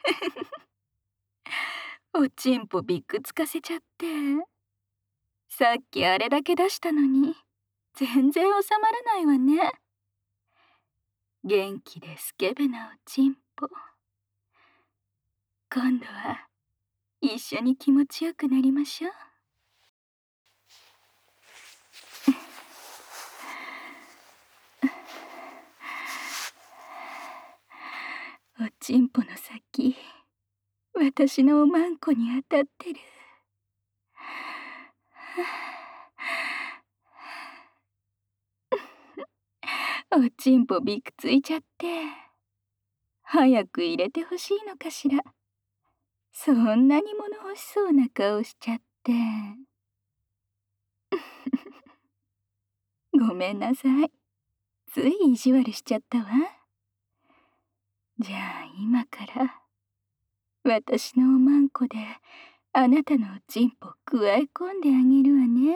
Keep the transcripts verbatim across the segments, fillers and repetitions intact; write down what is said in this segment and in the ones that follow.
おちんぽびっくつかせちゃって。さっきあれだけ出したのに全然収まらないわね。元気でスケベなおちんぽ。今度は一緒に気持ちよくなりましょう。おちんぽの先、私のおまんこに当たってる。おちんぽびくついちゃって、早く入れてほしいのかしら。そんなに物欲しそうな顔しちゃって。ごめんなさい。つい意地悪しちゃったわ。じゃあ今から私のおまんこであなたのおちんぽくわえ込んであげるわね。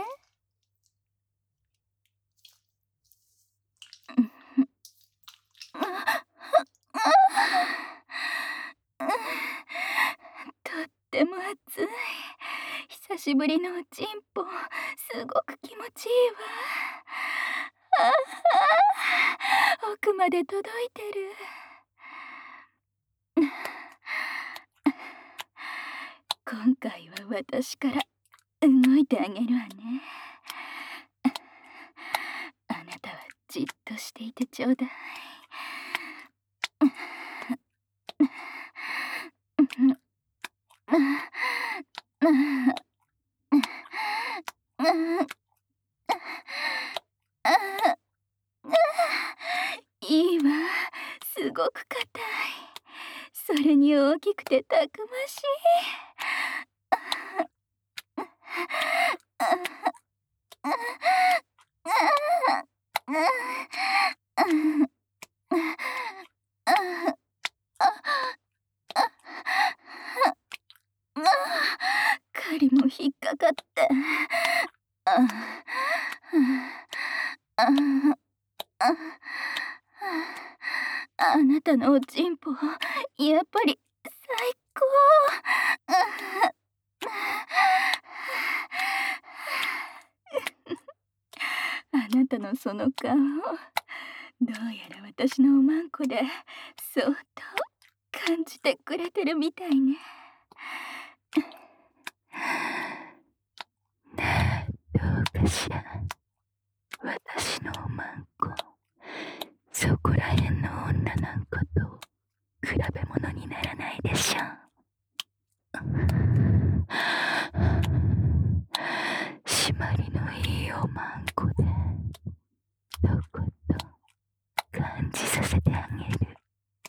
とっても暑い。久しぶりのおちんぽ、すごく気持ちいいわ。ああ、奥まで届いてる。今回は私から動いてあげるわね。あなたはじっとしていてちょうだい。いいわ、すごく硬い。それに大きくてたくましい。針も引っかかって。あなたのおちんぽ、やっぱり最高。あなたのその顔、どうやら私のおまんこで相当感じてくれてるみたいね。 ねえ、どうかしら。私のおまんこ、そこらへんの女なんこと比べ物にならないでしょ。締まりのいいおまんこでどこと感じさせてあげる。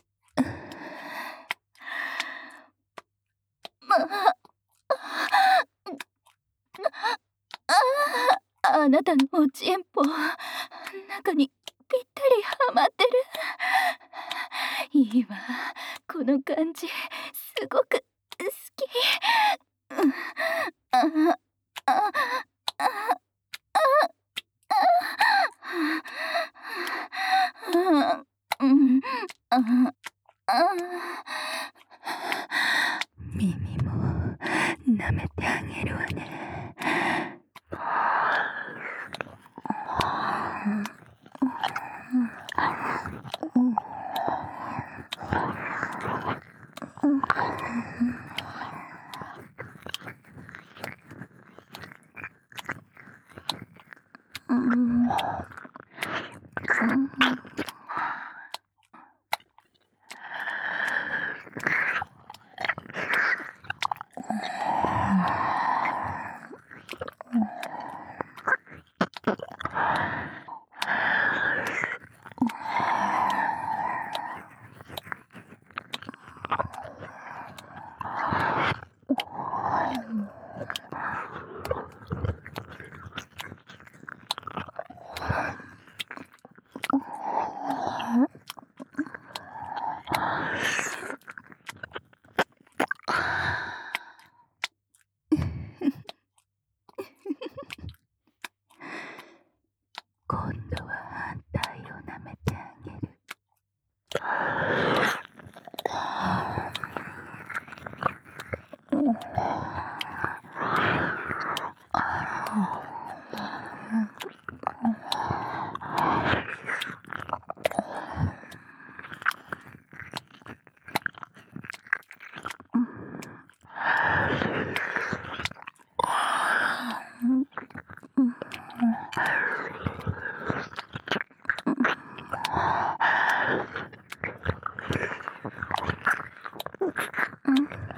ああなたのおちんぽ、中にぴったりはまってる。いいわ、この感じすごく好き。 耳も舐めてあげるわね。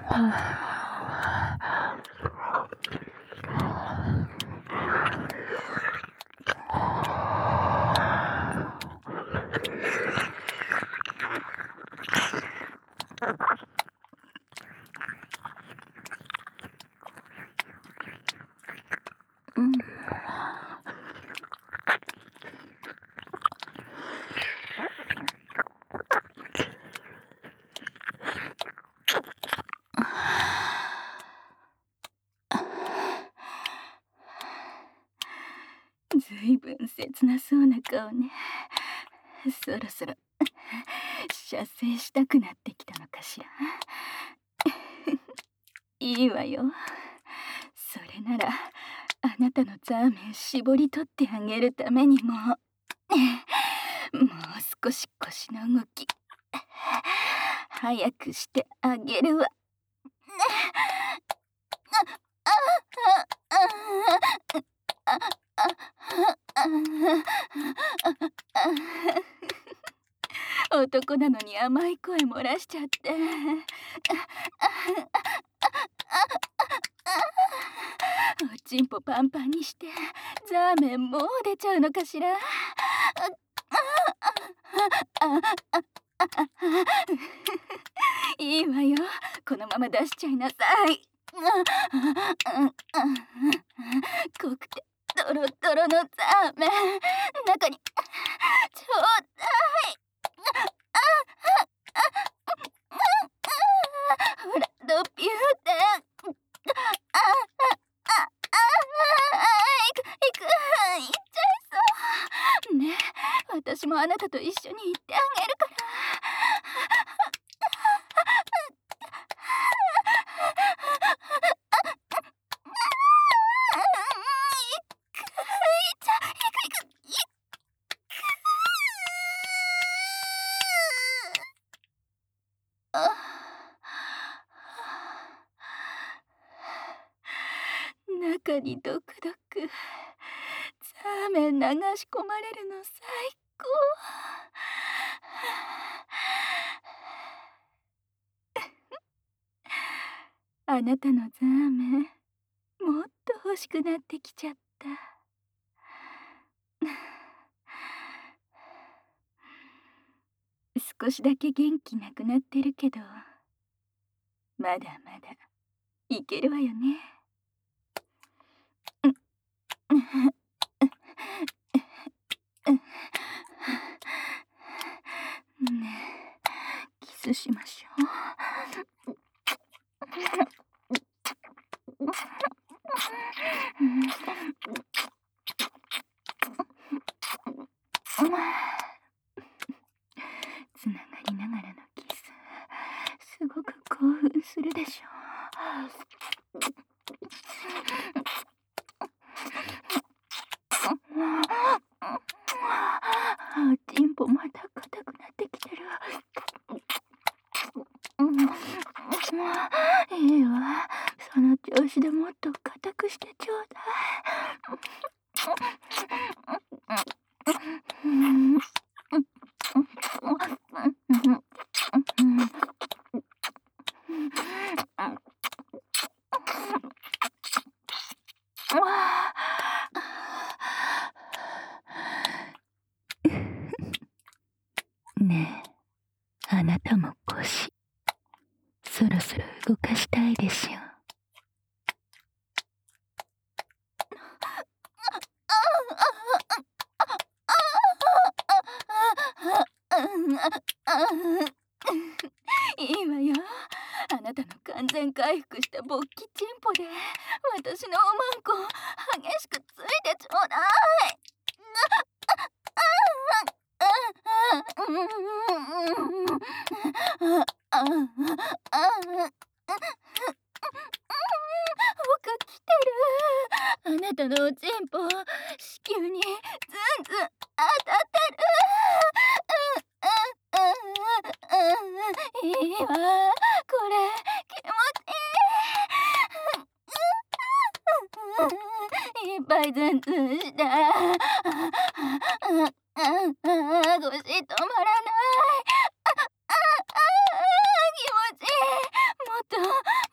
ずいぶん切なそうな顔ね。そろそろ射精したくなってきたのかしら。いいわよ。それならあなたのザーメン絞り取ってあげるためにも、もう少し腰の動き早くしてあげるわ。男なのに甘い声漏らしちゃって。おちんぽパンパンにしてザーメンもう出ちゃうのかしら。いいわよ、このまま出しちゃいなさい。濃くてドロドロのザーメン、中にちょうだい。ほらドピューテン。いくいくいっちゃいそうね。私もあなたと一緒に行ってあげるから。中にドクドクザーメン流し込まれるの最高。あなたのザーメンもっと欲しくなってきちゃった。少しだけ元気なくなってるけど、まだまだいけるわよね。ねえ、キスしましょう。つながりながらのキス、すごく興奮するでしょう。おちんぽまた硬くなってきてる。いいわ、その調子でもっと硬くしてちょうだい。ねえ、あなたも腰そろそろ動かしたいでしょ。いいわよ、あなたの完全回復した勃起チンポで私のおまんこ激しくついてちょうだい。奥来てる。あなたのおちんぽ子宮にズンズン当たってる。いいわ、これ気持ちいい。いっぱいズンズンした。腰止まらない。気持ちいい。もっともっ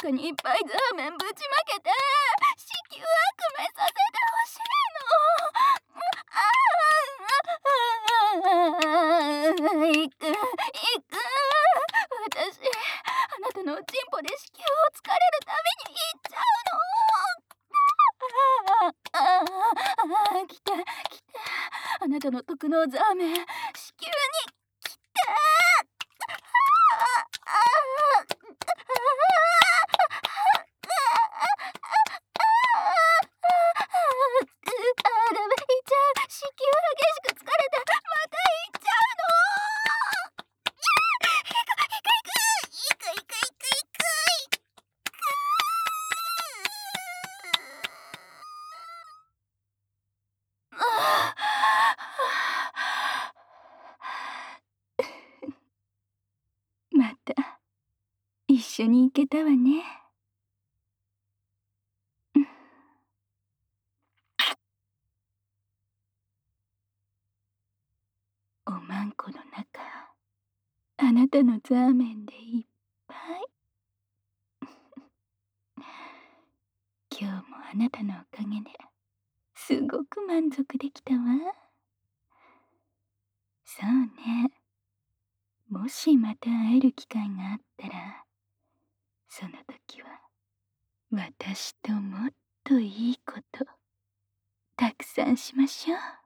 中にいっぱいザーメンぶちまけて子宮悪めさせてほしいの。ああ、行く行く。私あなたのおちんぽで子宮をつかれるたびに行っちゃうの。ああああ、来て来て。あなたの特納ザーメン子宮に来て。子宮激しく疲れてまた行っちゃうの。行く行く行く行く行く行く行く。また一緒に行けたわね。おまんこの中、あなたのザーメンでいっぱい。今日もあなたのおかげですごく満足できたわ。そうね。もしまた会える機会があったら、その時は私ともっといいことたくさんしましょう。